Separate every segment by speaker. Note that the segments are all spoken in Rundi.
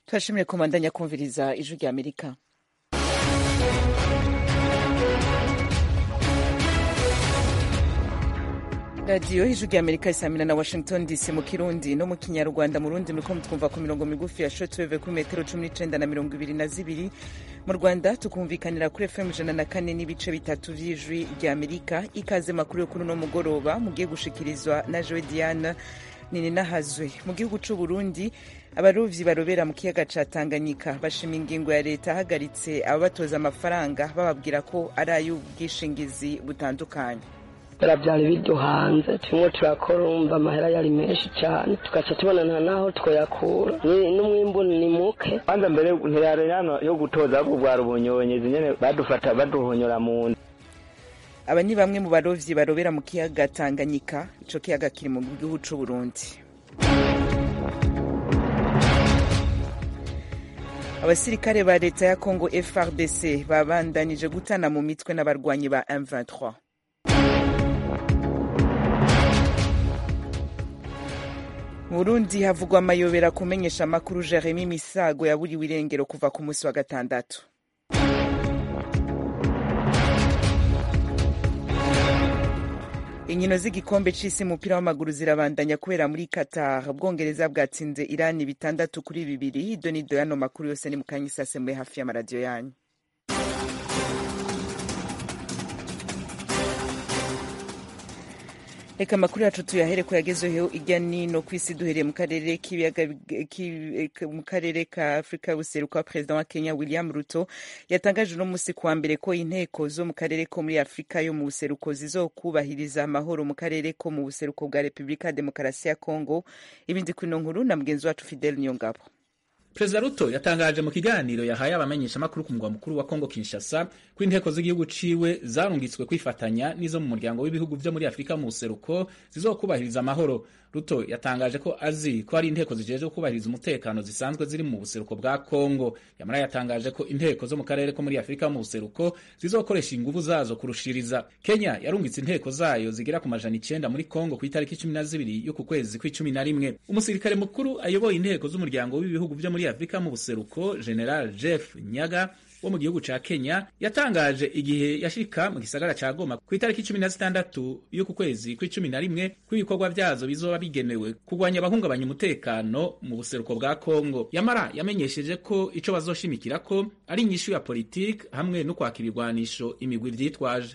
Speaker 1: turashimire komandanya kumviriza ijwi rya Amerika. radiyo ijwi rya Amerika isamira na Washington DC mu Kirundi no mu Kinyarwanda. mu Rundi muriko mutwumva ku mirongo migufi ya shortwave kuri metero 19 na 22. mu Rwanda tukumvikanira kuri FM 104 n'ibice bitatu vy'ijwi rya Amerika. Ikaze makuru yo kuri no mugoroba mugiye gushikirizwa na Joe Diane nini nahazwe. Mu gihugu c'u Burundi abarovyi barobera mu kiyaga ca Tanganyika bashima ingingo ya leta hagaritse ababatoza amafaranga bababwira ko ari ay'ubwishingizi butandukanye.
Speaker 2: Byari biduhanze turimo turakorumva amahera yari menshi cyane tugaca tubonana naho twoyakura n'umwimbu ni muke.
Speaker 3: Kwanza mbere ntiyarerano yo gutoza bwara ubunyonyezi nyene badufata baduhonyora mu nda.
Speaker 1: Aba ni bamwe mu barovyi barobera mu kiyaga Tanganyika. Ico kiyaga kiri mu gihugu c'u Burundi. Abasirikare ba leta ya Congo FARDC babandanije gutana mu mitwe n'abarwanyi ba M23. Mu Burundi havugwa amayobera kumenyesha amakuru Jeremy Misago yaburiwe irengero kuva ku munsi wa gatandatu. Inkino z'igikombe c'isi umupira w'amaguru zirabandanya kubera muri Qatar. Ubwongereza bwatsinze Iran 6-2. Donido yano makuru yose ni mukanyisase mwe hafi y'amaradiyo yanyu. Reka amakuru yacu tuyahere ko yagezeho irya nino kw'isi duhereye mu karere ka Afrika y'ubuseruko. Perezida wa Kenya William Ruto yatangaje no musi kuwa mbere ko inteko zo mu karere ko muri Afrika yo mu buseruko zizokubahiriza amahoro mu karere ko mu buseruko bwa Republika Demokarasi ya Congo. Ibindi kwino nkuru na mugenzi wacu Fidel Nyongabo.
Speaker 4: Perezida Ruto yatangaje mu kiganiro yahaye abamenyesha makuru ku mugwa mukuru wa Kongo Kinshasa ko inteko z'igihugu ciwe zarungitswe kwifatanya n'izo mu muryango w'ibihugu vyo muri Afrika mu buseruko zizokubahiriza amahoro. Ruto yatangaje ko azi ko ari inteko zijeje kubahiriza umutekano zisanzwe ziri mu buseruko bwa Kongo. Yamara yatangaje ko inteko zo mu karere ko muri Afrika mu buseruko zizokoresha inguvu zazo kurushiriza. Kenya yarungitse inteko zayo zigera ku majana 9 muri Kongo ku itariki 12 y'uku kwezi kwa11. Umusirikare mukuru ayoboye inteko z'umuryango w'ibihugu vyo muri Afrika mu buseruko General Jeff Nyaga wo mu gihugu ca Kenya yatangaje igihe yashika mu gisagara ca Goma ku itariki 16 y'uku kwezi kwa11 ko ibikorwa vyazo bizoba bigenewe kugwanya abahungabanya umutekano mu buseruko bwa Kongo. Yamara yamenyesheje ko ico bazoshimikira ko ari inyishu ya politiki hamwe no kwaka ibigwanisho imigwi vyitwaje.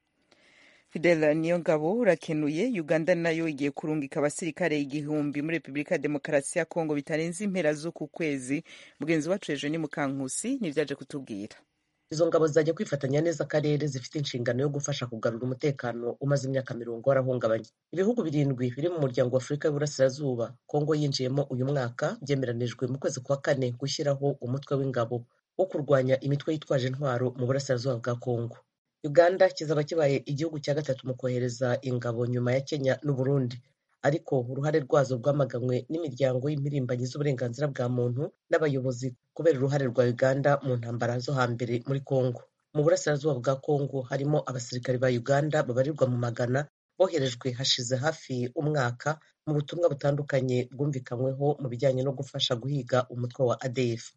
Speaker 1: Fidel Niyongabo urakenuye. Uganda nayo igiye kurungika abasirikare 1000 muri Republika Demokarasi ya Kongo bitarenze impera z'uku kwezi. Mugenzi wacu Ejo ni Mukankusi nivyaje kutubwira.
Speaker 5: Izo ngabo zajya kwifatanya neza akarere zifite inshingano yo gufasha kugarura umutekano umaze imyaka 40 warahungabanye. Ibihugu 7 biri mu muryango wa Afrika y'Uburasirazuba Kongo yinjiyemo uyu mwaka byemeranijwe mu kwezi kwa 4 gushyiraho umutwe w'ingabo wo kurwanya imitwe yitwaje intwaro mu burasirazuba bwa Kongo. Uganda kizaba kibaye igihugu cya gatatu mu kohereza ingabo nyuma ya Kenya n'u Burundi, ariko uruhare rwazo rwamaganywe n'imiryango y'impirimbanyi z'uburenganzira bwa muntu n'abayobozi kubera uruhare rwa Uganda mu ntambara zo hambere muri Kongo. Mu burasirazuba bwa Kongo harimo abasirikare ba Uganda babarirwa mu magana boherejwe hashize hafi umwaka mu butumwa butandukanye bwumvikanyweho mu bijyanye no gufasha guhiga umutwe wa ADF.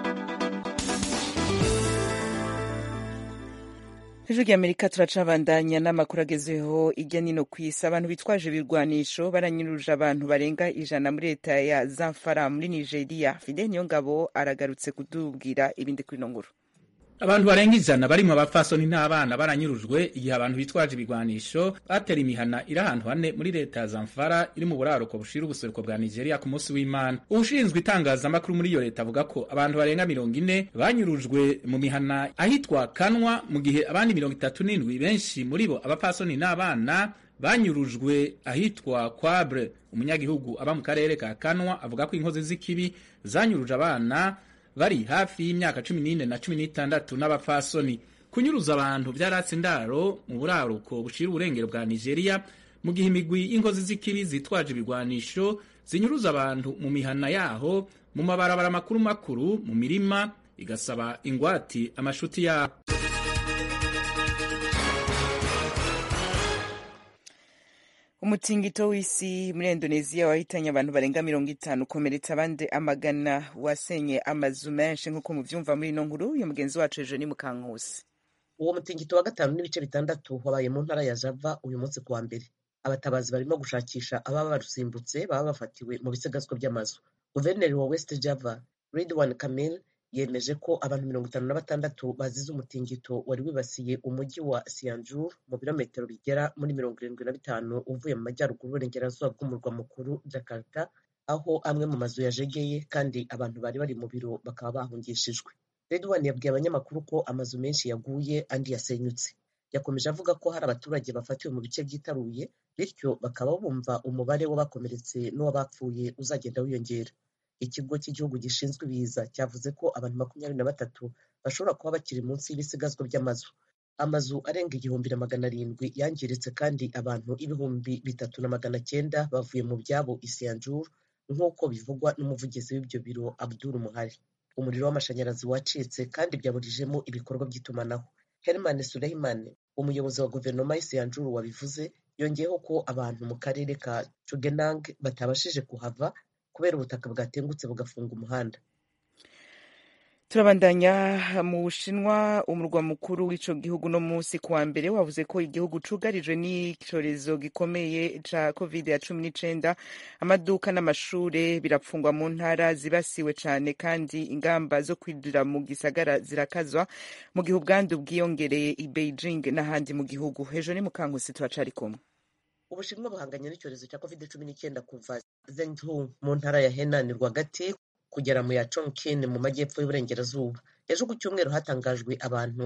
Speaker 1: Ijwi rya Amerika turacabandanya n'amakuru agezeho irya nino kw'isi. Abantu bitwaje ibirwanisho baranyuruje abantu barenga 100 muri leta ya Zamfara muri Nigeria. Fidel Nyongabo aragarutse kudubwira ibindi kuri no nkuru.
Speaker 4: Abantu barenga 100 barimo abapfasoni n'abana baranyurujwe igihe abantu bitwaje ibigwanisho batera imihana iri ahantu hane muri leta ya Zamfara iri mu buraruko bushira ubuseruko bwa Nigeria ku munsi w'Imana. Ubushinzwe itangazamakuru muri iyo leta avuga ko abantu barenga 40 banyurujwe mu mihana ahitwa Kanwa, mu gihe abandi 37 benshi muri bo abapfasoni n'abana banyurujwe ahitwa Kwabre. Umunyagihugu aba mu karere ka Kanwa avuga ko inkozi z'ikibi zanyuruje abana bari hafi y'imyaka 14 na 16 n'abapfasoni. Kunyuruza abantu vyaratse indaro mu buraruko bushira uburengero bwa Nigeria, mu gihe imigwi y'inkozi z'ikibi zitwaje ibigwanisho zinyuruza abantu mu mihana yaho, mu mabarabara makuru mu mirima, igasaba ingwati amashuti yabo.
Speaker 1: Umutingito w'isi muri Indonesia wahitanye abantu barenga 50 ukomeretsa abandi amagana, wasenye amazu menshi nk'uko muvyumva muri ino nkuru ya mugenzi wacu Ejo ni Mukankusi.
Speaker 5: Uwo mutingito wa 5.6 wabaye mu ntara ya Java uyu munsi kuwa mbere. Abatabazi barimo gushakisha ababa barusimbutse baba bafatiwe mu bisigazwa by'amazu. Guverineri wa West Java Ridwan Kamil yemeje ko abantu 56 bazize umutingito wari wibasiye umujyi wa Cianjur mu birometero bigera muri 75 uvuye mu majyaruguru y'uburengerazuba bw'umurwa mukuru Jakarta, aho amwe mu mazu yajegeye kandi abantu bari bari mu biro bakaba bahungishijwe. Ridwan yabwiye abanyamakuru ko amazu menshi yaguye andi yasenyutse. Yakomeje avuga ko hari abaturage bafatiwe mu bice byitaruye, bityo bakaba bumva umubare w'abakomeretse n'uwabapfuye uzagenda wiyongera. Ikigo cy'igihugu gishinzwe ibiza cyavuze ko abantu 23 bashobora kuba bakiri munsi y'ibisigazwa by'amazu. Amazu arenga 1700 yangiritse kandi abantu 3900 bavuye mu byabo i Cianjur nk'uko bivugwa n'umuvugizi w'ibyo biro Abdul Muhari. Umuriro w'amashanyarazi wacitse kandi byaburijemo ibikorwa by'itumanaho. Herman Suleiman, umuyobozi wa guverinoma ya Cianjur wabivuze, yongeyeho ko abantu mu karere ka Chugenang batabashije kuhava kubera ubutaka bwatengutse bugafunga umuhanda.
Speaker 1: Turabandanya mu Bushinwa, umurwa mukuru w'ico gihugu no munsi kuwa mbere wavuze ko igihugu cugarijwe n'icorezo gikomeye ca COVID-19. Amaduka n'amashure birapfungwa mu ntara zibasiwe cane kandi ingamba zo kwidura mu gisagara zirakazwa mu gihe ubwandu bwiyongereye i Beijing n'ahandi mu gihugu. Ejo ni Mukankusi turacari kumwe.
Speaker 5: Ubushinwa buhanganye n'icyorezo cya COVID-19 kuva Zhengzhou mu ntara ya Henan rwagati kugera mu ya Chongqing mu majyepfo y'uburengerazuba. Ejo ku cyumweru hatangajwe abantu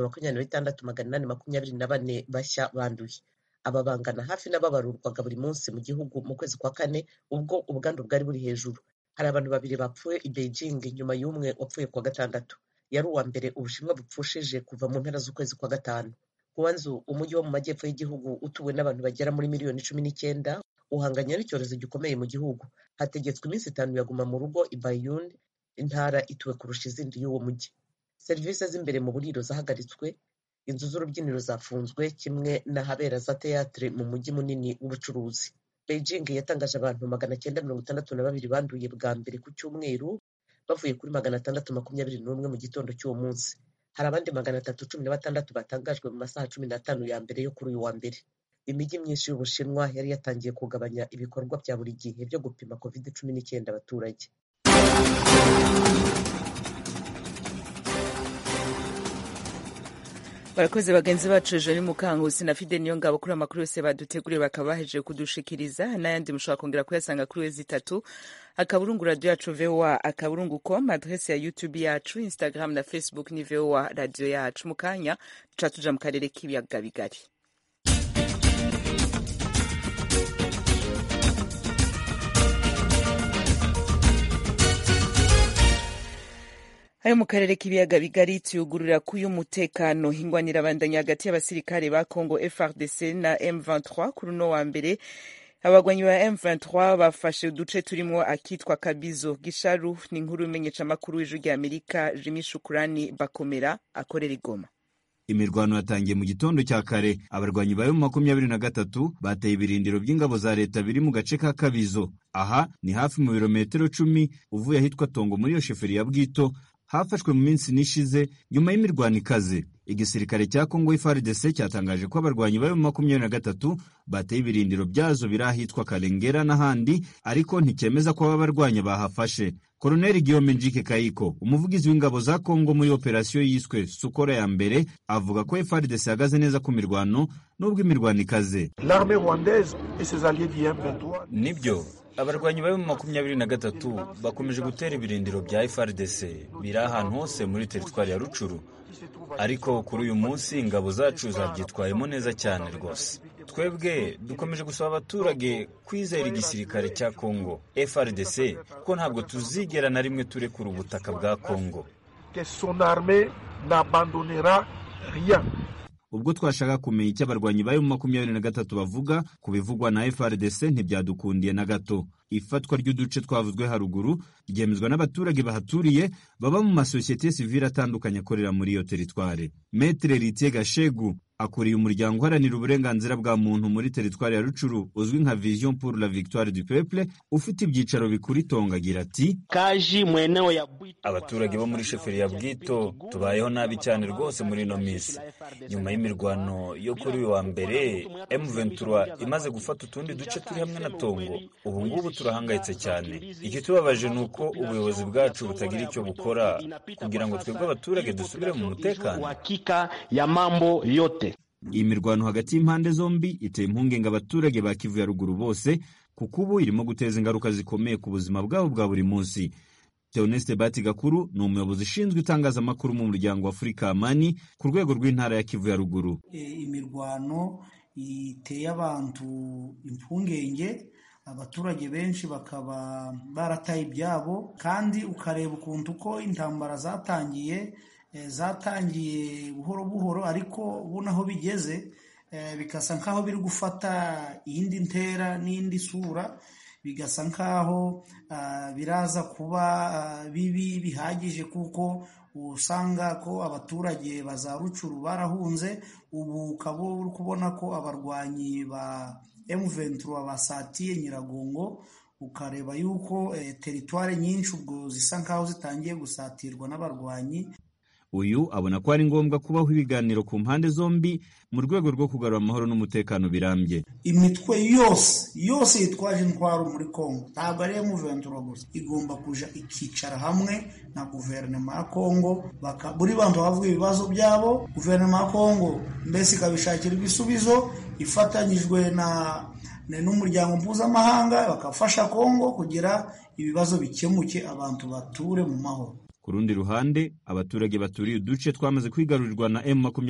Speaker 5: 26,824 bashya banduye. Aba bangana hafi n'ababarurwaga buri munsi mu gihugu mu kwezi kwa kane ubwo ubwandu bwari buri hejuru. Hari abantu 2 bapfuye i Beijing nyuma y'umwe wapfuye kwa gatandatu. Yari uwa mbere Ubushinwa bupfushije kuva mu mpera z'ukwezi kwa gatanu. Guangzhou, umujyi wo mu majyepfo y'igihugu utuwe n'abantu bagera muri miliyoni 19, uhanganye n'icyorezo gikomeye mu gihugu. Hategetswe iminsi 5 yaguma mu rugo i Baiyun, intara ituwe kurusha izindi y'uwo mujyi. Serivisi z'imbere mu buriro zahagaritswe, inzu z'urubyiniro zafunzwe kimwe n'ahabera za teatre mu mujyi munini w'ubucuruzi. Beijing yatangaje abantu 962 banduye bwa mbere ku cyumweru, bavuye kuri 621 mu gitondo cy'uwo munsi. Hari abandi 316 batangajwe mu masaha 15 ya mbere yo kuri uyu wa mbere. Imijyi myinshi y'Ubushinwa yari yatangiye kugabanya ibikorwa bya buri gihe byo gupima COVID-19 abaturage.
Speaker 1: Barakoze bagenzi bacu Ejo ni Mukankusi na Fide Niyongabo kuri amakuru yose baduteguriye bakaba bahejeje kudushikiriza, n'ayandi mushobora kongera kuyasanga kuri wezi3 akaburungu radio yacu VOA akaburungu.com, adresse ya YouTube yacu, Instagram na Facebook ni VOA radio yacu. Mukanya tuca tuja mu karere k'ibiyaga bigari. Ayo mu karere k'ibiyaga bigari tuyugurura kuyu mutekano hingwanira bandanya hagati y'abasirikare ba Congo FARDC na M23 kuri no wa mbere. Abagwanyi ba M23 bafashe uduce turimo akitwa Kabizo. Gisharu ni inkuru imenyesha makuru w'Ijwi ry'Amerika Jimmy Shukurani Bakomera akorera Igoma.
Speaker 6: Imirwano yatangiye mu gitondo cya kare. Abarwanyi ba M23 bateye ibirindiro by'ingabo za leta biri mu gace ka Kabizo. Aha ni hafi mu birometero 10 uvuye ahitwa Tongo muri yo sheferi ya Bwito. Hafashwe mu minsi nishize nyuma y'imirwano ikaze. Igisirikare cya Congo FARDC cyatangaje ko abarwanyi ba M23 bateye ibirindiro byazo birahitwa Kalengera n'ahandi, ariko ntikemeza ko abarwanya bahafashe. Colonel Guillaume Njike Kayiko, umuvugizi w'ingabo za Congo muri operasiyo yiswe Sukora ya mbere, avuga ko FARDC yagaze neza ku mirwano nubwo imirwano ikaze.
Speaker 7: L'armée rwandaise et ses alliés du M23.
Speaker 6: Nibyo, abarwanyi ba M23 bakomeje gutera ibirindiro bya FARDC biri ahantu hose muri teritwari ya Rucuru, ariko kuri uyu munsi ingabo zacu zabyitwayemo neza cyane rwose. Twebwe dukomeje gusaba abaturage kwizera igisirikare cya Congo FARDC ko ntabwo tuzigera na rimwe turekura ubutaka bwa Congo.
Speaker 7: Que son armée n'abandonnera rien.
Speaker 6: Ubwo twashaka kumenya icyo abarwanyi ba M23 bavuga ku bivugwa na FARDC ntibyadukundiye na gato. Ifatwa ry'uduce twavuzwe haruguru ryemezwa n'abaturage bahaturiye baba mu masosiyete sivile atandukanye akorera muri iyo teritware. Maître Ritier Gashegu, akuriye umuryango uharanira uburenganzira bwa muntu muri teritwari ya Rucuru uzwi nka Vision pour la Victoire du Peuple, ufite ibyicaro bikuru Itongo, agira ati
Speaker 8: abaturage bo muri sheferi ya Bwito tubayeho nabi cyane rwose muri ino minsi. Nyuma y'imirwano yo kuri uyu wa mbere, M23 imaze gufata utundi duce turi hamwe na Tongo, ubu ngubu turahangayitse cyane. Ikitubabaje ni uko ubuyobozi bwacu butagira icyo bukora kugira ngo twebwe abaturage dusubire mu mutekano.
Speaker 6: Iyi mirwano hagati y'impande zombi iteye impungenge abaturage ba Kivu ya ruguru bose, kuko ubu irimo guteza ingaruka zikomeye ku buzima bwabo bwa buri munsi. Theoneste Bati Gakuru ni umuyobozi ushinzwe itangazamakuru mu muryango wa Afurika Amani ku rwego rw'intara ya Kivu ya ruguru.
Speaker 9: Imirwano iteye abantu impungenge, abaturage benshi bakaba barataye ibyabo, kandi ukareba ukuntu ko intambara zatangiye buhoro buhoro, ariko ubu naho bigeze bigasa nkaho biri gufata iyindi ntera n'indi sura, bigasa nkaho biraza kuba bibi bihagije, kuko usanga ko abaturage baza Rucuru barahunze. Ubu ukaba uri kubona ko abarwanyi ba M23 basatiye Nyiragongo, ukareba yuko teritwari nyinshi ubwo zisa nkaho zitangiye gusatirwa n'abarwanyi.
Speaker 6: Uyu abona ko ari ngombwa kubaho ibiganiro ku mpande zombi mu rwego rwo kugarura amahoro n'umutekano birambye.
Speaker 9: Imitwe yose yitwaje intwaro muri Kongo, ntabwo ari M23 gusa, igomba kuja ikicara hamwe na guverinoma ya Kongo, buri bantu bavuga ibibazo byabo, guverinoma ya Kongo mbese ikabishakira ibisubizo ifatanyijwe n'umuryango mpuzamahanga, bakafasha Kongo kugira ibibazo bikemuke, abantu bature mu mahoro.
Speaker 6: Ku rundi ruhande, abaturage baturiye uduce twamaze kwigarurirwa na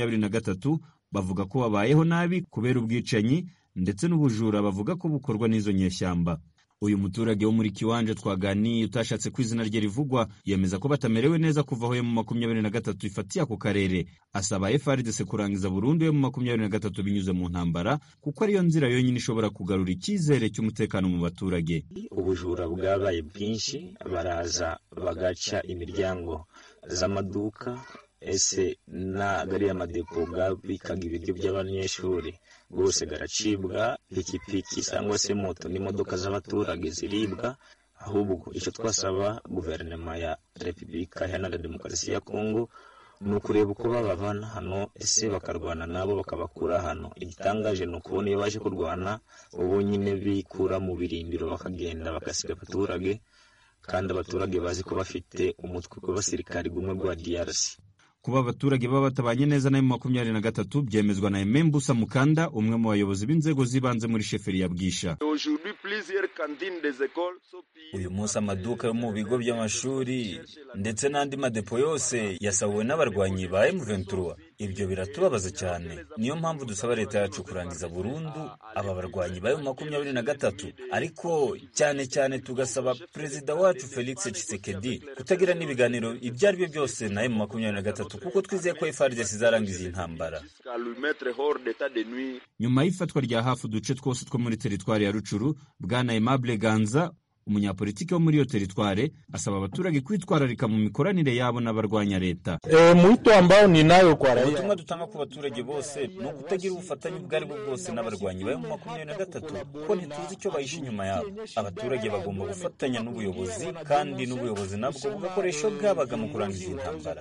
Speaker 6: M23 bavuga ko babayeho nabi kubera ubwicanyi ndetse n'ubujura bavuga ko bukorwa n'izo nyeshyamba. Uyu muturage wo muri Kiwanja twaganiye utashatse ko izina rye rivugwa yemeza ko batamerewe neza kuva aho M23 ifatiye ako karere. Asaba FARDC kurangiza burundu M23 binyuze mu ntambara, kuko ariyo nzira yonyine ishobora kugarura icyizere cy'umutekano mu baturage.
Speaker 10: Ubujura bwabaye bwinshi, baraza bagaca imiryango z'amaduka, ese na gari y'amadepo bwabikaga ibiryo by'abanyeshuri bose garacibwa, pikipiki cyangwa se moto n'imodoka z'abaturage ziribwa. Ahubwo icyo twasaba guverinoma ya Repubulika Iharanira Demokarasi ya Kongo ni ukureba uko babavana hano, ese bakarwana nabo bakabakura hano. Igitangaje ni ukubona iyo baje kurwana ubu nyine bikura mu birindiro bakagenda bagasiga abaturage, kandi abaturage bazi ko bafite umutwe w'abasirikari gumwe gwa DRC.
Speaker 6: Kuba abaturage baba batabanye neza na M23 byemezwa na Emembusa Mukanda, umwe mu bayobozi b'inzego zibanze muri sheferi ya Bwisha.
Speaker 8: Uyu munsi amaduka yo mu bigo by'amashuri ndetse n'andi madepo yose yasahuwe n'abarwanyi ba M23. Ibyo biratubabaza cyane. Niyo mpamvu dusaba leta yacu kurangiza burundu aba barwanyi ba M23, ariko cyane tugasaba perezida wacu Felix Tshisekedi kutagira n'ibiganiro ibyo ari byo byose na M23, kuko twizeye ko FARDC izarangiza intambara.
Speaker 6: Nyuma y'ifatwa rya hafi uduce twose two muri teritwari ya Rucuru, Bwana Aimable Ganza, umunyapolitiki wo muri iyo teritware, asaba abaturage kwitwararika mu mikoranire yabo n'abarwanya leta.
Speaker 8: Ubutumwa dutanga ku baturage bose ni ukutagira ubufatanye ubwo ari bwo bwose n'abarwanyi ba M23, kuko ntituzi icyo bahishe inyuma yabo. Abaturage bagomba gufatanya n'ubuyobozi, kandi n'ubuyobozi nabwo bugakoresha bwabaga mu kurangiza intambara.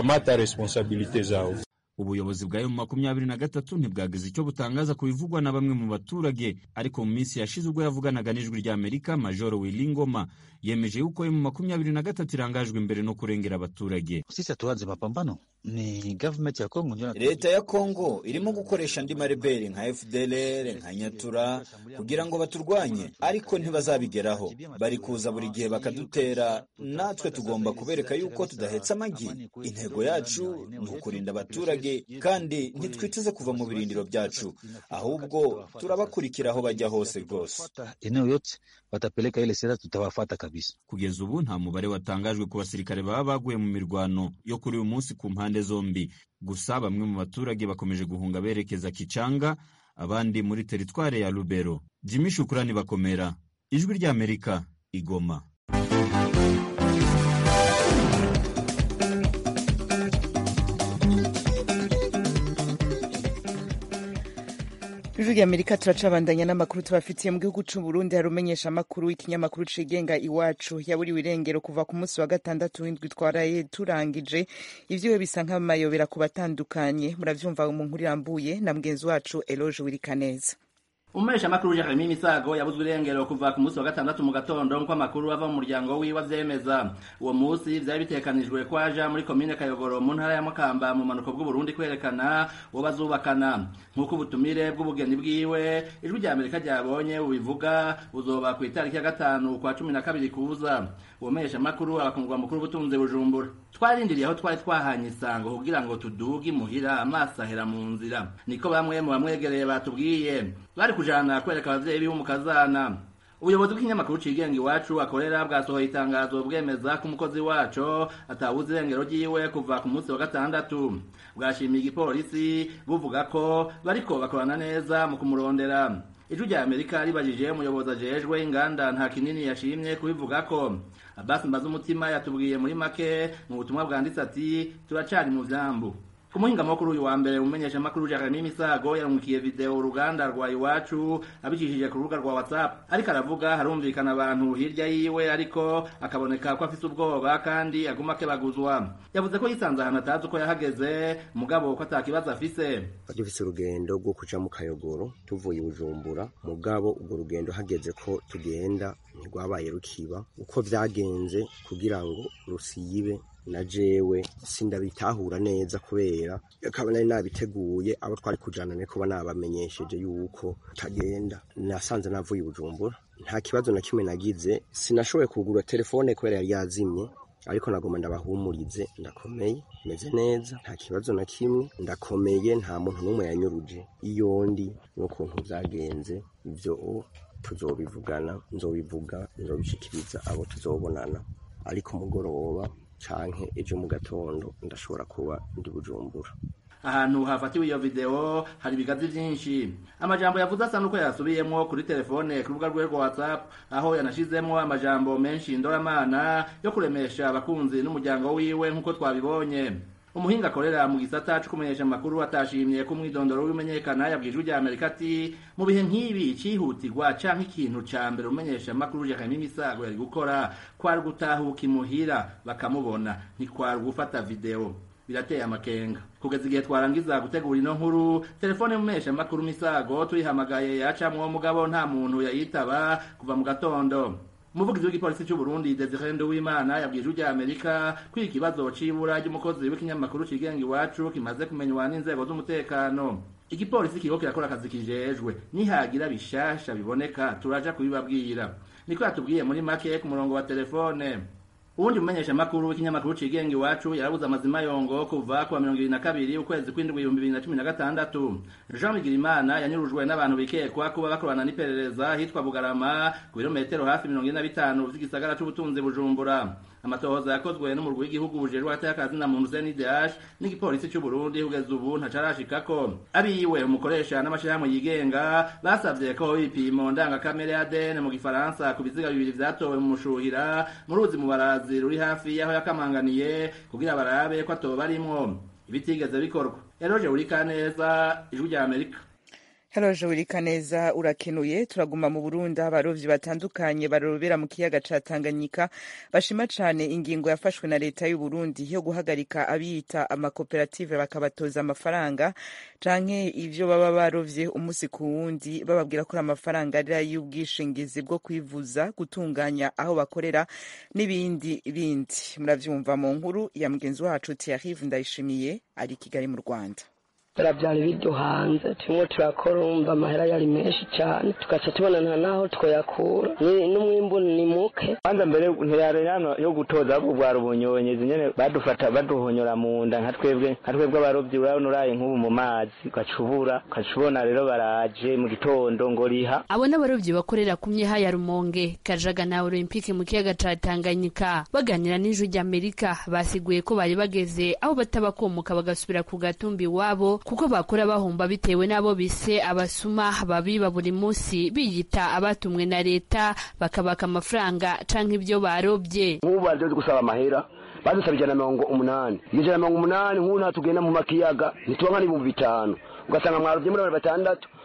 Speaker 6: Ubuyobozi bwa M23 ntibwagize icyo butangaza ku bivugwa na bamwe mu baturage, ariko mu minsi yashize ubwo yavuganaga n'ijwi rya Amerika, Major Willy Ngoma yemeje yuko M23 irangajwe imbere no kurengera abaturage.
Speaker 11: Sisi tuanze mapambano ni government ya Kongo.
Speaker 8: Leta ya Kongo irimo gukoresha andi marebeli nka FDLR, nka Nyatura kugira ngo baturwanye, ariko ntibazabigeraho. Bari kuza buri gihe bakadutera, natwe tugomba kubereka yuko tudahetse amagi. Intego yacu ni ukurinda abaturage, kandi ntitwiteze kuva mu birindiro byacu, ahubwo turabakurikira aho bajya hose rwose.
Speaker 11: Eneo yote batapeleka ile sera, tutawafata kabisa.
Speaker 6: Kugeza ubu nta mubare watangajwe ku basirikare baba baguye mu mirwano yo kuri uyu munsi ku mpande zombi. Gusa bamwe mu baturage bakomeje guhunga berekeza Kichanga, abandi muri teritware ya Lubero. Jimmy Shukrani Bakomera, Ijwi rya Amerika, Igoma.
Speaker 1: Ijwi rya Amerika turacabandanya n'amakuru tubafitiye mu gihugu c'u Burundi. Hari umenyesha amakuru w'ikinyamakuru cigenga Iwacu yaburiwe irengero kuva ku munsi wa gatandatu w'indwi twaraye turangije. Ivyiwe bisa nk'amayobera ku batandukanye, muravyumva mu nkuru irambuye na mugenzi wacu Eloge Wirikaneza.
Speaker 12: Umesha makuru Jeremy Misago yabuzwe irengero kuva ku munsi wa gatandatu mu gatondo nko amakuru ava mu muryango wiwe avyemeza. Uwo munsi vyari bitekanijwe ko aja muri komine Kayogoro mu ntara ya Makamba mu manuko bw'u Burundi kwerekana uwo bazubakana. Nkuko ubutumire bw'ubugeni bwiwe Ijwi rya Amerika ryabonye ubivuga buzoba ku itariki ya 5 kwa 12 kuza. Uwo mesha makuru abakungwa mukuru butunze Bujumbura. Twarindiriye aho twari twahanye isango kugira ngo tuduge muhira amasahera mu nzira. Niko bamwe mu bamwegereye batubwiye. Bari kujana kwereka abavyeyi biwe mu kazana. Ubuyobozi bw'inyamakuru cigenga Iwacu akorera bwasohoye itangazo bwemeza ko umukozi wacu atabuze irengero ryiwe kuva ku munsi wa gatandatu. Bwashimiye igipolisi buvuga ko bariko bakorana neza mu kumurondera. Ijwi rya Amerika ribajije umuyobozi ajejwe inganda nta kinini yashimye kubivuga ko. Abbas Mbazumutima yatubwiye muri make mu butumwa bwanditse ati turacari mu vyambu. Kumuhinga makuru uyu wa mbere umenyesha makuru Jeremy Misago yarungikiye video uruganda rwa Iwacu abicishije ku rubuga rwa WhatsApp, ariko aravuga harumvikana abantu hirya yiwe ariko akaboneka ko afise ubwoba kandi aguma kebaguzwa. Yavuze ko yisanze ahantu atazi uko yahageze mugabo ko atakibazo afise.
Speaker 13: Dufise urugendo rwo kuja mu Kayogoro tuvuye Bujumbura, mugabo urwo rugendo hageze ko tugenda ntigwabaye rukiba uko vyagenze kugira ngo rusiyibe na jewe sindabitahura neza kubera akaba nari nabiteguye abo twari kujana ne kuba nabamenyesheje yuko tagenda. Nasanze navuye Bujumbura nta kibazo na kimwe nagize, sinashoboye kugura telefone kubera yari yazimye, ariko nagoma ndabahumurize ndakomeye meze neza nta kibazo na kimwe ndakomeye nta muntu n'umwe yanyuruje. Iyo ndi n'ukuntu vyagenze ivyo tuzobivugana, nzobivuga nzobishikiriza abo tuzobonana, ariko mugoroba canke ejo mu gatondo ndashobora kuba ndi Bujumbura.
Speaker 12: Ahantu hafatiwe iyo video hari ibigazi vyinshi. Amajambo yavuze asa nuko yasubiyemwo kuri telefone ku rubuga rwe rwa WhatsApp, aho yanashizemwo amajambo menshi ndoramana yo kuremesha abakunzi n'umuryango wiwe nkuko twabibonye. Umuhinga akorera mu gisata cyo kumenyesha amakuru atashimye ko mwidondoro w'imenyekana yabwije Ijwi rya Amerika ati mu bihe nk'ibi cihutirwa canke ikintu ca mbere umenyesha amakuru Jeremy Misago yari gukora kwari gutahuka imuhira bakamubona, ntikwari gufata video. Birateye amakenga. Kugeza igihe twarangiza gutegura ino nkuru, telefone y'umumenyesha amakuru Misago tuyihamagaye yacamwo mugabo nta muntu yayitaba kuva mu gatondo. Umuvugizi w'igipolisi cy'u Burundi Desire Nduwimana yabwije Ijwi rya Amerika ko ikibazo c'ibura ry'umukozi w'ikinyamakuru cigenga Iwacu kimaze kumenywa n'inzego z'umutekano. Igipolisi kiriko kirakora akazi kijejwe, nihagira bishasha biboneka turaja kubibabwira. Niko yatubwiye muri make ku murongo wa telefone. Uwundi mumenyesha makuru w'ikinyamakuru cigenga Iwacu yarabuze amazima yongo kuva ku 22 ukwezi kw'indwi 2016. Jean Bigirimana yanyurujwe n'abantu bikekwa kuba bakorana n'iperereza hitwa Bugarama ku birometero hafi 45 vy'igisagara c'ubutunzi Bujumbura. Amatohoza yakozwe n'umurwi w'igihugu bujejwe atakazi na muntu CNDH n'igipolisi cy'u Burundi kugeza ubu ntacarashikako. Abiwe umukoresha n'amashirahamwe yigenga basavye ko ibipimo ndangakamere ADN mu gifaransa ku biziga bibiri vyatowe mu mushuhira mu ruzi mu Barazi ruri hafi yaho yakamanganiye kugira barabe ko atoba arimwo. Ibitigeze bikorwa. Eloge Wirikaneza, Ijwi rya Amerika.
Speaker 1: Eloge Wirikaneza urakenuye. Turaguma mu Burundi abarovyi batandukanye barobera mu kiyaga ca Tanganyika bashima cane ingingo yafashwe na leta y'u Burundi yo guhagarika abiyita amakoperative bakabatoza amafaranga canke ivyo baba barovye umusi ku wundi bababwira ko amafaranga ari y'ubwishingizi bwo kwivuza, gutunganya aho bakorera n'ibindi bindi. Muravyumva mu nkuru ya mugenzi wacu Thierry Ndayishimiye ari Kigali mu Rwanda.
Speaker 2: Byari biduhanze turimo turakorumva amahera yari menshi cyane tugaca tubonana naho twoyakura n'umwimbu ni muke.
Speaker 3: Kwanza mbere ntiyarerano yo gutoza bwa rubunyonyezi nyene badufata baduhonyora mu nda nka twebwe abarovyi urabonuraye nk'ubu mu mazi gacubura kacubona rero baraje mu gitondo ngo riha.
Speaker 14: Abo n'abarovyi bakorera ku myeha ya Rumonge, Kajaga na Olympique mu kiyaga ca Tanganyika baganira n'Ijwi rya Amerika basiguye ko bari bageze aho batabakomoka bagasubira ku gatumbi wabo kuko bakora bahomba bitewe nabo bise abasuma babiba buri munsi biyita abatumwe na leta bakabaka amafaranga canke ibyo barobye.
Speaker 15: Nk'ubu baje gusaba amahera badusaba 180 nk'ubu natugenda mu makiyaga ntitubanga n'ibihumbi 5 ugasanga mwarobye muri 6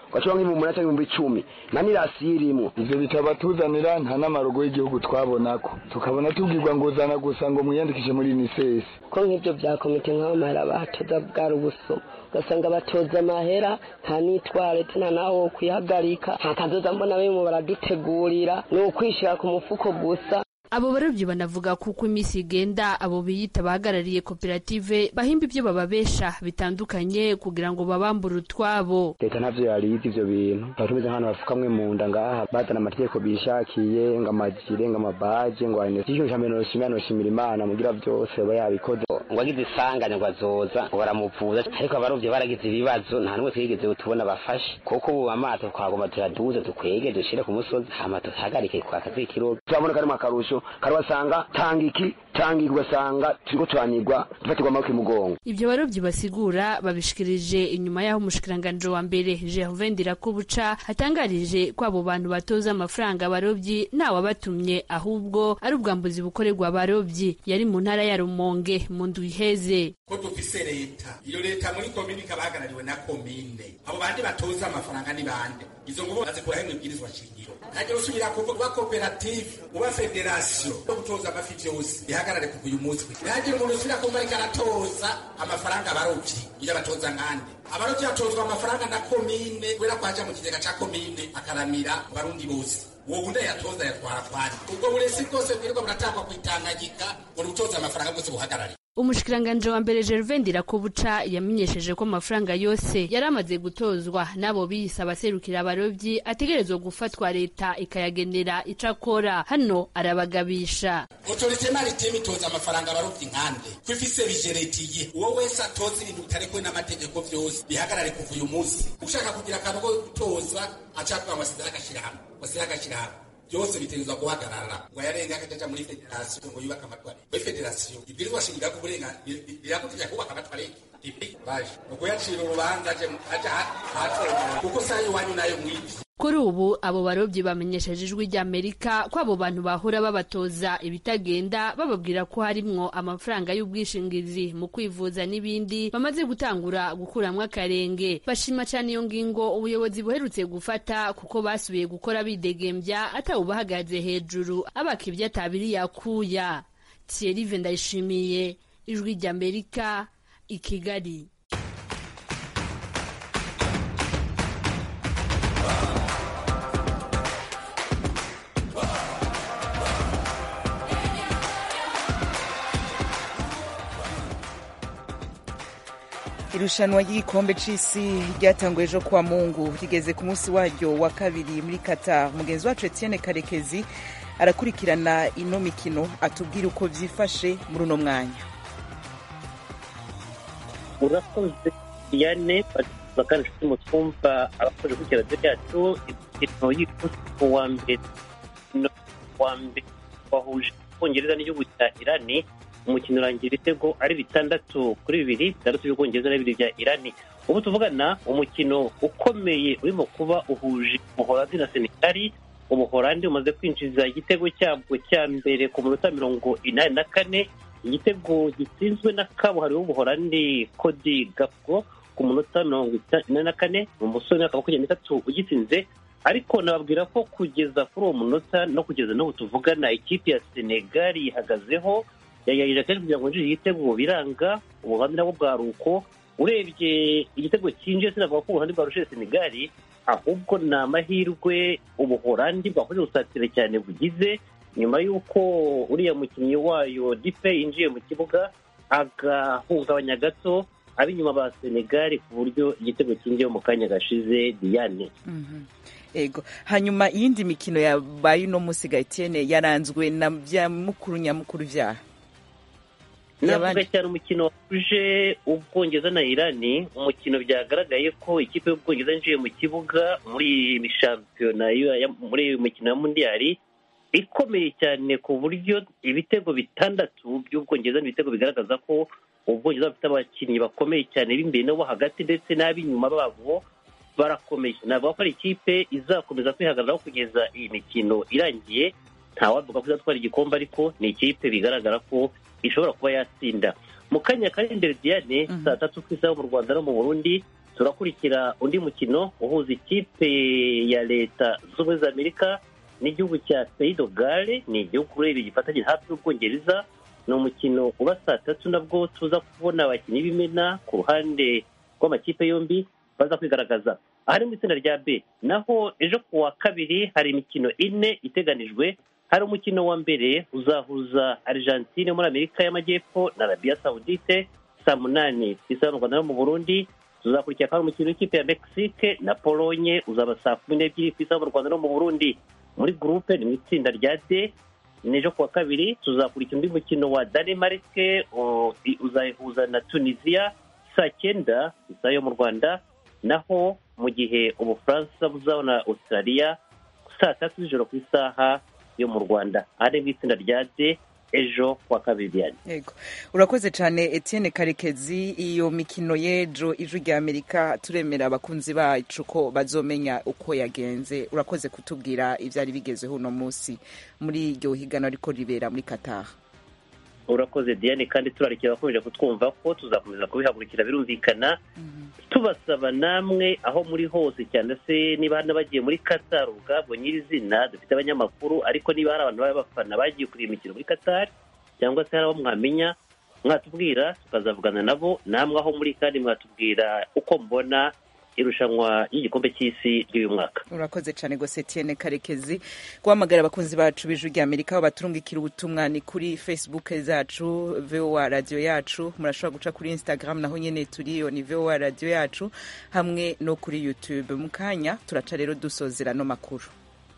Speaker 15: ugashobora nk'ibihumbi 8 cyangwa ibihumbi 10 na nirasi irimo.
Speaker 16: Ivyo bitabatuzanira nta n'amarogo y'igihugu twabonako tukabona tubwirwa ngo zana gusa ngo mwiyandikishe muri UNICEF
Speaker 2: ko nk'ibyo bya komite nk'amahera batoza bwari ubuso ugasanga batoza amahera nta nitwarete nta naho kwihagarika nta kazoza mbona bimwe baradutegurira ni ukwishira ku mufuko gusa.
Speaker 14: Abo barobyi banavuga kuko imisi igenda abo biyita bahagarariye koperative bahimba ibyo bababesha bitandukanye kugira ngo babambure utwabo.
Speaker 15: Leta ntavyo yarizi ivyo bintu batumeze nk'abantu bafukamwe mu nda ngaha bazana amategeko bishakiye ngo amajire ngo amabaje ngo ane cyo cyambere no shimira Imana mugira byose bayabikoze ngo agize isanganya ngo azoza ngo baramuvuza ariko abarovyi baragize ibibazo nta numwe twigeze tubona bafashe kuko ubu amato twagomba turaduze tukwege dushire ku musozi hama tuhagarike kwa kazikiro turabona kari makarusho karwasanga tangiki ugasanga turiko turanirwa dufatirwa amaboko imugongo.
Speaker 14: Ibyo barobyi basigura babishikirije inyuma y'aho umushikiranganje wa mbere Gervais Ndirakobuca hatangarije ko abo bantu batoza amafaranga abarobyi ntawe batumye ahubwo ari ubwambuzi bukorerwa abarobyi. Yari mu ntara ya Rumonge mu ndwi iheze.
Speaker 17: Ko dufise leta iyo leta muri komine kabahagarariwe na komine abo bandi batoza amafaranga ni bande izo ngubo bazikora hemwe bwirizwa shingiro kaje usubira kuvuga koperative uba federation yo gutoza amafi byose ihagarare kuva uyu munsi yaje umuntu usubira kumva aratoza amafaranga abarobyi iyo batoza nkande abarobyi atozwa amafaranga na komine wera kwaje mu kigega ca komine akaramira barundi bose uwo bundi yatoza yatwara kwari ubwo buresi bwose bwirirwa buratangwa kwitangagika ngo utoza amafaranga bwose buhagarare.
Speaker 14: Umushikiranganje wa mbere Gervais Ndirakobuca yamenyesheje ko amafaranga yose yaramaze gutozwa nabo biyisa abaserukira abarobyi ategerezwa gufatwa leta ikayagenera icakora. Hano arabagabisha
Speaker 17: autorité maritime itoza amafaranga abarobyi nkande kwifise bijeretiye uwo wese atoza ibintu bitarekwe n'amategeko byose bihagarare kuva uyu munsi ushaka kugira akantu ko gutoza acakwa amasezerano agashirahamwe byose bitegerezwa guhagarara ngo yarenga akajaja muri federation ngo yubaka amatwari muri federation ibwirizwa shingiro ku burenganzira birakutegeka kubaka amatwari baje uko yacira urubanza aje hatora kuko sayo wanyu nayo mwiti.
Speaker 14: Kuri ubu abo barobyi bamenyesheje ijwi ry'Amerika ko abo bantu bahora babatoza ibitagenda bababwira ko harimwo amafaranga y'ubwishingizi mu kwivuza n'ibindi bamaze gutangura gukuramwo akarenge. Bashima cyane iyo ngingo ubuyobozi buherutse gufata kuko basubiye gukora bidegembya atawubahagaze hejuru abakivya atabiri yakuya. Thierry Vendayishimiye, ijwi ry'Amerika, i Kigali.
Speaker 1: Irushanwa ry'igikombe c'isi ryatanguye ejo kwa Mungu rigeze ku munsi waryo wa kabiri muri Qatar. Mugenzi wacu Etienne Karekezi arakurikirana ino mikino atubwira uko vyifashe muri uno mwanya.
Speaker 18: Urakoze Diane bakanje kumutwumva abakoze kukira byacu ino y'ikutu wa mbere wahuje Ubwongereza n'igihugu cya Irani. Umukino urangira ibitego ari 6-2 by'Ubwongereza na 2 bya Irani. Ubu tuvugana umukino ukomeye urimo kuba uhuje Ubuholandi na Senegal. Ubuholandi umaze kwinjiza igitego cyabwo cya mbere ku minota 84, igitego gitsinzwe na kabuhariwe w'Ubuholandi Cody Gakpo ku minota 84, umusore akaba kugenda 3 ugitsinze. Ariko nababwira ko kugeza kuri uwo munota no kugeza n'ubu tuvugana ikipe ya Senegal ihagazeho yayirira kandi kugira ngo njye igitego biranga. Ubuholandi nabwo bwaruko urebye igitego cyinjiye sinavuga ko Ubuholandi bwarushe Senegal, ahubwo ni amahirwe Ubuholandi bwakoze gusatira cyane bugize nyuma y'uko uriya mukinnyi wayo Dipe yinjiye mu kibuga agahungabanya gato ab'inyuma ba Senegal ku buryo igitego cyinjiye mu kanya gashize. Diane.
Speaker 1: Ego hanyuma iyindi mikino yabaye uno munsi Etienne yaranzwe na bya mukuru nyamukuru vyaha.
Speaker 18: Navuga cyane umukino wuje Ubwongereza na Irani, umukino byagaragaye ko ikipe y'Ubwongereza yinjiye mu kibuga muri shampiyona muri umukino wa Mundial ikomeye cyane ku buryo ibitego 6 by'Ubwongereza n'ibitego bigaragaza ko Ubwongereza bafite abakinnyi bakomeye cyane b'imbere no hagati ndetse n'ab'inyuma babo barakomeye. Navuga ko ari ikipe izakomeza kwihagararaho kugeza iyi mikino irangiye. Ntawavuga ko izatwara igikombe ariko ni ikipe bigaragara ko ishobora kuba yatsinda. Mu kanya kari imbere Diane saa 3 ku isaha mu Rwanda no mu Burundi turakurikira undi mukino uhuza ikipe ya leta z'ubumwe za Amerika n'igihugu cya Pays de Galles, ni igihugu rero gifatanye hafi y'Ubwongereza. Ni umukino uba saa tatu, nabwo tuza kubona abakinnyi b'imena ku ruhande rw'amakipe yombi baza kwigaragaza. Ahari mu itsinda rya B naho ejo ku wa kabiri hari imikino ine iteganijwe. Hari umukino wa mbere uzahuza Argentine muri Amerika y'Amajyepfo na Arabia Saudite saa 8 ku isaha y'u Rwanda no mu Burundi. Tuzakurikira kandi umukino w'ikipe ya Mexique na Pologne uzaba saa 12 ku isaha y'u Rwanda no mu Burundi. Muri groupe ni mu itsinda rya D n'ejo ku wa kabiri tuzakurikira undi mukino wa Denmark uzahuza na Tunisia saa 9 ku isaha yo mu Rwanda, naho mu gihe Ubufaransa buzabona Australia saa 3 z'ijoro ku isaha yo mu Rwanda. Ari mu itsinda rya D ejo kwa kabiri yani.
Speaker 1: Yego. Urakoze cyane Etienne Karekezi. Iyo mikino y'ejo ijwi rya Amerika turemera abakunzi bacu ko bazomenya uko yagenze. Urakoze kutubwira ivyari bigezeho uno munsi muri iryo higano ariko ribera muri Qatar.
Speaker 18: Urakoze Diane, kandi turarikira abakomeje kutwumva ko tuzakomeza kubihagurikira birumvikana. Tubasaba namwe aho muri hose, cyane se niba nabagiye muri Qatar ubwabwo nyirizina, dufite abanyamakuru, ariko niba hari abantu b'abafana bagiye kuri imikino muri Qatar cyangwa se hari abo mwamenya mwatubwira tukazavugana nabo, namwe aho muri kandi mwatubwira uko mbona irushanwa y'igikombe cy'isi ry'uyu mwaka.
Speaker 1: Urakoze cyane gose Etienne Karekezi. Guhamagara abakunzi bacu b'ijwi rya Amerika baturungikira ubutumwa ni kuri Facebook zacu VOA Radio yacu, murashobora guca kuri Instagram naho nyene turiyo ni VOA Radio yacu, hamwe no kuri YouTube. Mukanya turaca rero dusozera no makuru.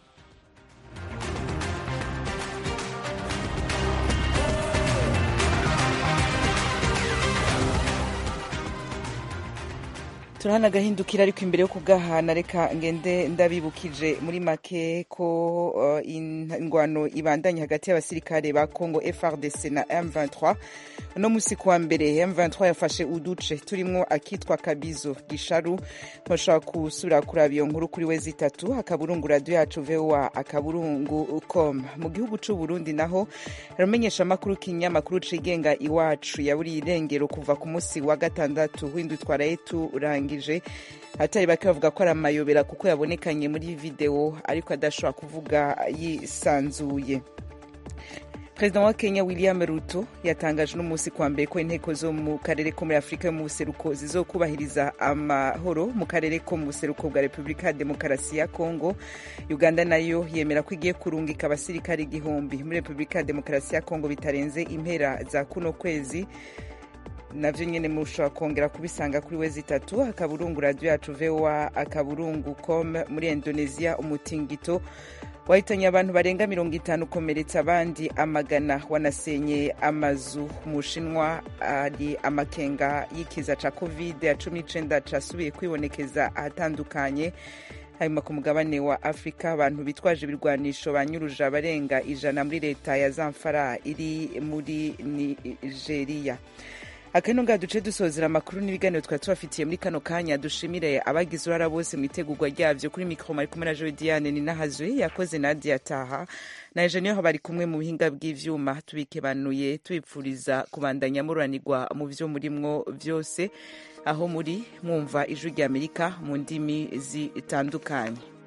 Speaker 1: Turahana gahindukira ariko imbere yo kugahana reka ngende ndabibukije muri make ko ingwano ibandanye hagati y'abasirikare ba Congo FARDC na M23. No musi kwa mbere M23 yafashe uduce turimo akitwa Kabizo Gisharu. Mwashaka kusura kuraba iyo nkuru kuri wezi 3 akaburungu radio yacu VOA akaburungu.com. Mu gihugu c'u Burundi naho ramenyesha makuru kinyamakuru cigenga iwacu yaburi irengero kuva ku musi wa gatandatu w'indwi twarayetu atari bake bavuga ko ari amayobera kuko yabonekanye muri video ariko adashobora kuvuga yisanzuye. President wa Kenya William Ruto yatangaje n'umunsi kwa mbere ko inteko zo mu karere ko muri Afrika yo mu buseruko zizokubahiriza amahoro mu karere ko mu buseruko bwa Republika ya Demokarasi ya Kongo. Uganda nayo yemera ko igiye kurungika abasirikari 1000 muri Republika ya Demokarasi ya Kongo bitarenze impera za kuno kwezi. Navyo nyene mushobora kongera kubisanga kuri wezi 3 akaburungu radio yacu VOA akaburungu.com. Muri Indonesia umutingito wahitanye abantu barenga 50 komeretsa abandi amagana, wanasenye amazu mu Shinwa. Ari amakenga y'ikiza ca COVID-19 casubiye kwibonekeza ahatandukanye. Hanyuma ku mugabane wa Afrika abantu bitwaje ibirwanisho banyuruje abarenga 100 muri leta ya Zamfara iri muri Nigeria. Akano nga duce dusozera amakuru n'ibiganiro twatubafitiye muri kano kanya. Dushimire abagize uruhara bose mu itegurwa ryavyo. Kuri mikro mari kumwe na Joy Diane ni nahazwe yakoze Nadia Taha na Eugenie ho bari kumwe mu bihinga bw'ivyuma. Tubikebanuye tubipfuriza kubandanya muranirwa mu vyo murimwo vyose aho muri mwumva ijwi rya Amerika mu ndimi zitandukanye.